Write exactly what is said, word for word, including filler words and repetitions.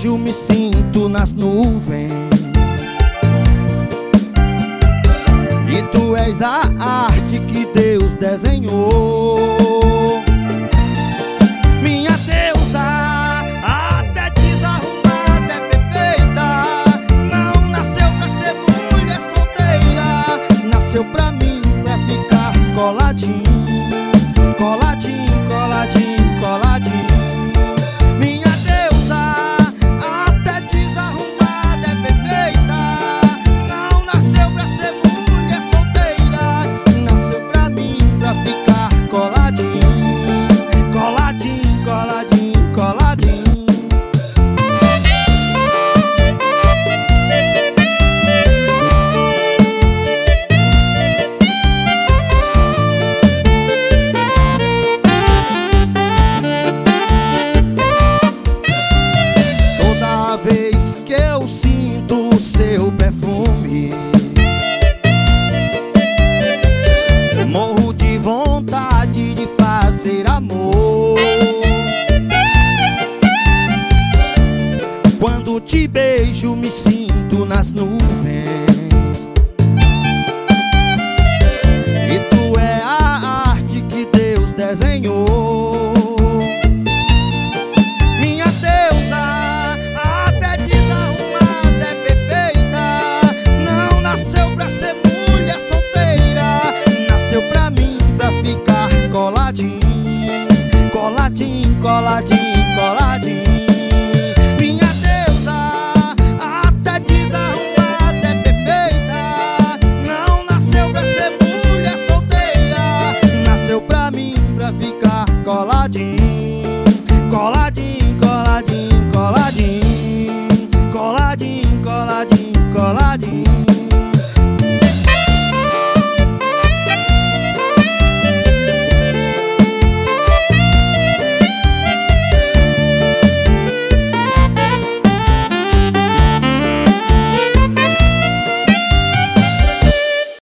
beijo me sinto nas nuvens, e tu és a arte que Deus desenhou. Minha deusa, até desarrumada é perfeita, não nasceu pra ser mulher solteira, nasceu pra mim pra ficar coladinho, coladinho, coladinho, coladinho. Minha deusa, até desarrumada é perfeita, não nasceu pra ser mulher solteira, nasceu pra mim pra ficar coladinho, coladinho, coladinho, coladinho. Toda vez que eu sinto o seu perfume, morro de vontade de fazer amor. Quando te beijo me sinto nas nuvens, e tu é a arte que Deus desenhou. Minha deusa, até desarrumada é perfeita, não nasceu pra ser mulher solteira, nasceu pra mim pra ficar coladinho, coladinho, coladinho, coladinho. Minha deusa, até desarrumada é perfeita, não nasceu pra ser mulher solteira, nasceu pra mim pra ficar coladinho, coladinho, coladinho, coladinho, coladinho, coladinho, coladinho.